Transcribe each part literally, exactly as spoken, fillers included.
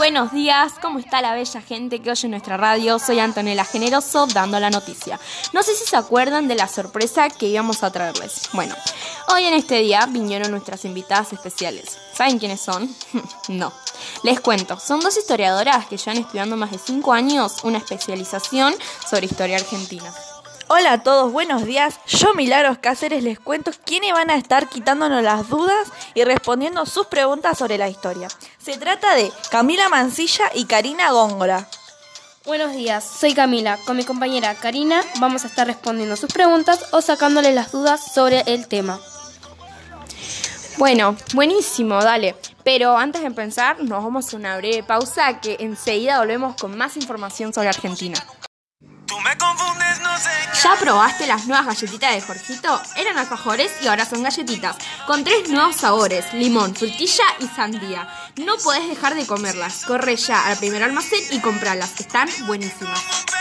Buenos días, ¿cómo está la bella gente que oye nuestra radio? Soy Antonella Generoso dando la noticia. No sé si se acuerdan de la sorpresa que íbamos a traerles. Bueno, hoy en este día vinieron nuestras invitadas especiales. ¿Saben quiénes son? No. Les cuento, son dos historiadoras que llevan estudiando más de cinco años una especialización sobre historia argentina. Hola a todos, buenos días. Yo, Milagros Cáceres, les cuento quiénes van a estar quitándonos las dudas y respondiendo sus preguntas sobre la historia. Se trata de Camila Mancilla y Karina Góngora. Buenos días, soy Camila. Con mi compañera Karina vamos a estar respondiendo sus preguntas o sacándole las dudas sobre el tema. Bueno, buenísimo, dale. Pero antes de empezar, nos vamos a una breve pausa que enseguida volvemos con más información sobre Argentina. Tú me confundes, no sé qué. ¿Ya probaste las nuevas galletitas de Jorgito? Eran alfajores y ahora son galletitas, con tres nuevos sabores, limón, frutilla y sandía. No podés dejar de comerlas. Corre ya al primer almacén y compralas. Están buenísimas.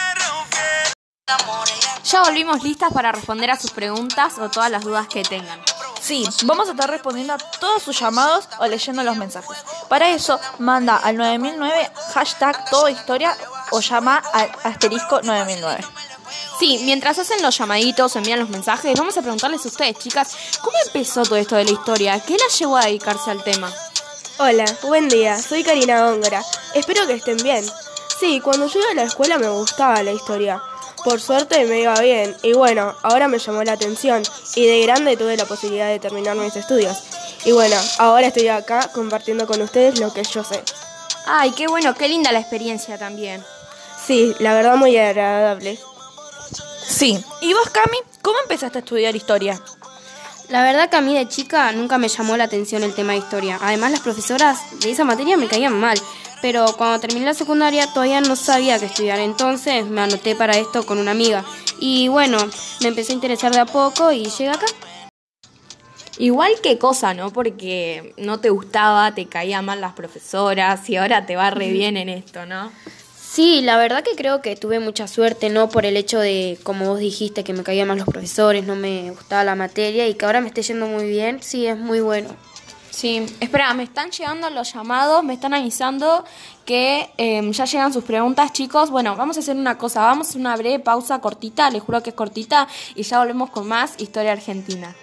Ya volvimos listas para responder a sus preguntas o todas las dudas que tengan. Sí, vamos a estar respondiendo a todos sus llamados o leyendo los mensajes. Para eso, manda al nueve mil nueve, hashtag todo historia o llama al asterisco nueve mil nueve. Sí, mientras hacen los llamaditos o envían los mensajes, vamos a preguntarles a ustedes, chicas, ¿cómo empezó todo esto de la historia? ¿Qué las llevó a dedicarse al tema? Hola, buen día, soy Karina Góngora. Espero que estén bien. Sí, cuando yo iba a la escuela me gustaba la historia. Por suerte me iba bien y bueno, ahora me llamó la atención y de grande tuve la posibilidad de terminar mis estudios. Y bueno, ahora estoy acá compartiendo con ustedes lo que yo sé. Ay, qué bueno, qué linda la experiencia también. Sí, la verdad muy agradable. Sí, ¿y vos, Cami? ¿Cómo empezaste a estudiar historia? La verdad que a mí de chica nunca me llamó la atención el tema de historia. Además, las profesoras de esa materia me caían mal. Pero cuando terminé la secundaria todavía no sabía qué estudiar, entonces me anoté para esto con una amiga. Y bueno, me empecé a interesar de a poco y llegué acá. Igual qué cosa, ¿no? Porque no te gustaba, te caían mal las profesoras y ahora te va re bien en esto, ¿no? Sí, la verdad que creo que tuve mucha suerte, ¿no? Por el hecho de, como vos dijiste, que me caían mal los profesores, no me gustaba la materia y que ahora me esté yendo muy bien, sí, es muy bueno. Sí, espera, me están llegando los llamados, me están avisando que eh, ya llegan sus preguntas, chicos. Bueno, vamos a hacer una cosa, vamos a hacer una breve pausa cortita, les juro que es cortita, y ya volvemos con más historia argentina.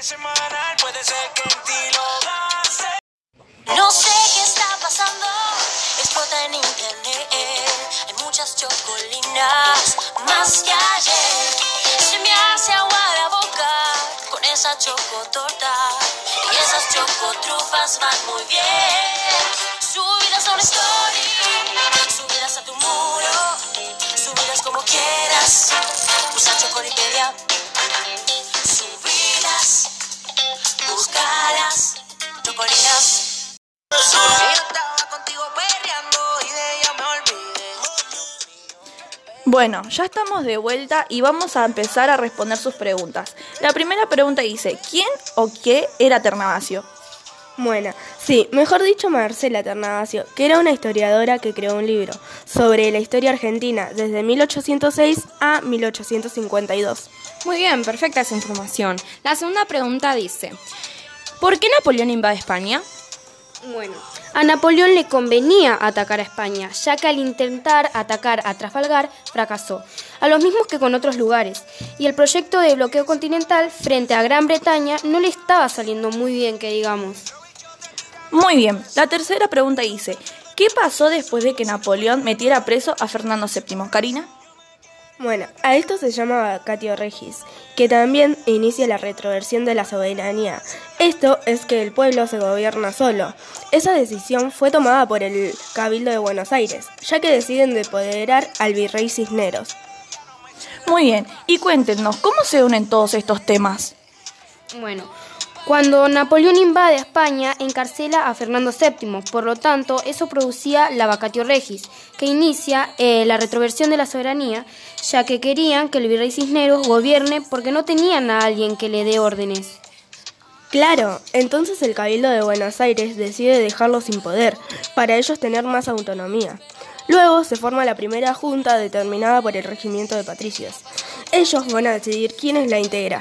No sé qué está pasando, explota en internet, hay muchas chocolinas, más que ayer, se me hace agua la boca con esa chocotorta. Y esas chocotrufas van muy bien. Subidas a una story, subidas a tu muro, subidas como quieras. Usa Chocolipedia. Subidas, búscalas, chocolinas. Yo estaba contigo perreando y de ella me olvidé. Bueno, ya estamos de vuelta y vamos a empezar a responder sus preguntas. La primera pregunta dice, ¿quién o qué era Ternavasio? Bueno, sí, mejor dicho Marcela Ternavasio, que era una historiadora que creó un libro sobre la historia argentina desde mil ochocientos seis a mil ochocientos cincuenta y dos. Muy bien, perfecta esa información. La segunda pregunta dice, ¿por qué Napoleón invade España? Bueno, a Napoleón le convenía atacar a España, ya que al intentar atacar a Trafalgar fracasó, a lo mismo que con otros lugares, y el proyecto de bloqueo continental frente a Gran Bretaña no le estaba saliendo muy bien, que digamos. Muy bien, la tercera pregunta dice, ¿qué pasó después de que Napoleón metiera preso a Fernando séptimo? Karina. Bueno, a esto se llama vacatio regis, que también inicia la retroversión de la soberanía. Esto es que el pueblo se gobierna solo. Esa decisión fue tomada por el Cabildo de Buenos Aires, ya que deciden depoderar al virrey Cisneros. Muy bien, y cuéntenos, ¿cómo se unen todos estos temas? Bueno, cuando Napoleón invade España, encarcela a Fernando séptimo, por lo tanto, eso producía la vacatio regis, que inicia eh, la retroversión de la soberanía, ya que querían que el virrey Cisneros gobierne porque no tenían a alguien que le dé órdenes. Claro, entonces el Cabildo de Buenos Aires decide dejarlo sin poder, para ellos tener más autonomía. Luego se forma la primera junta determinada por el regimiento de patricios. Ellos van a decidir quién es la integra.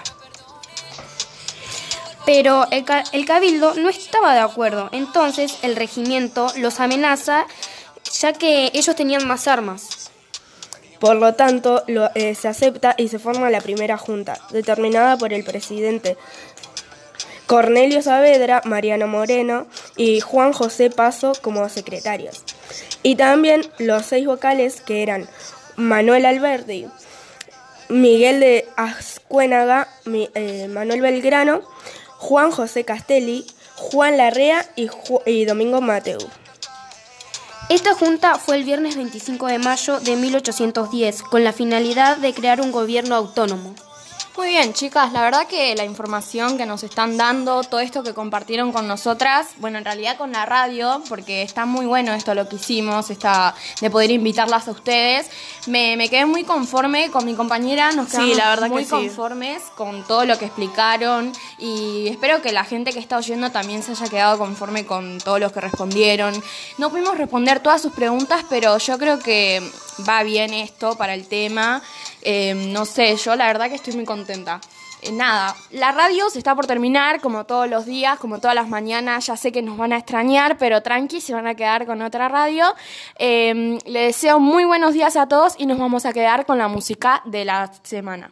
Pero el, el cabildo no estaba de acuerdo, entonces el regimiento los amenaza ya que ellos tenían más armas. Por lo tanto, lo, eh, se acepta y se forma la primera junta, determinada por el presidente Cornelio Saavedra, Mariano Moreno y Juan José Paso como secretarios. Y también los seis vocales, que eran Manuel Alberdi, Miguel de Azcuénaga, mi, eh, Manuel Belgrano, Juan José Castelli, Juan Larrea y, Ju- y Domingo Mateu. Esta junta fue el viernes veinticinco de mayo de mil ochocientos diez, con la finalidad de crear un gobierno autónomo. Muy bien, chicas, la verdad que la información que nos están dando, todo esto que compartieron con nosotras, bueno, en realidad con la radio, porque está muy bueno esto lo que hicimos, esta, de poder invitarlas a ustedes, me, me quedé muy conforme con mi compañera, nos Sí, quedamos la verdad muy que sí. conformes con todo lo que explicaron y espero que la gente que está oyendo también se haya quedado conforme con todos los que respondieron. No pudimos responder todas sus preguntas, pero yo creo que va bien esto para el tema. Eh, no sé, yo la verdad que estoy muy contenta. Eh, nada, la radio se está por terminar, como todos los días, como todas las mañanas. Ya sé que nos van a extrañar, pero tranqui, se van a quedar con otra radio. Eh, le deseo muy buenos días a todos y nos vamos a quedar con la música de la semana.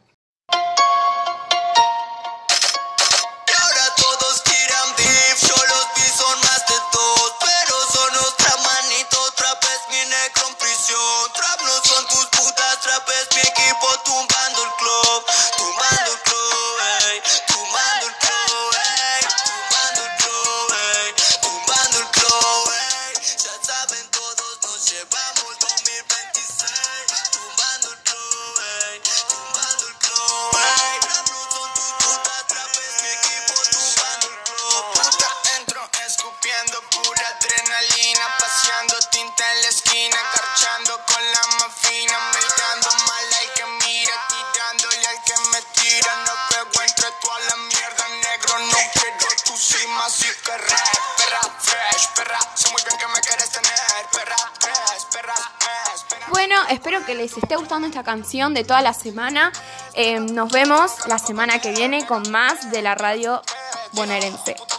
Y ahora todos tiran beef, yo los vi son más de dos, pero son otra manito, trap es mi negro en prisión. Trap no son tus putas, trap es mi equipo tumbando el club, tumbando el club, ey, tumbando el club, ey, tumbando el club, ey, tumbando el club, ey. Ya saben todos, nos llevamos dos mil veintiséis, tumbando el club, ey, tumbando el club, ey. Trap no son tus putas, trap es mi equipo tumbando el club. Puta, entro escupiendo pura adrenalina, paseando tinta en la esquina, garchando con la más fina, mirando mal al que mira, tirándole al que me tira. No pego entre toda la mierda, negro, no quiero tu cima, así que rap, perra, fresh, perra, sé muy bien que me quieres tener, perra, fresh, perra, fresh, perra. Bueno, espero que les esté gustando esta canción de toda la semana. Eh, nos vemos la semana que viene con más de la radio bonaerense.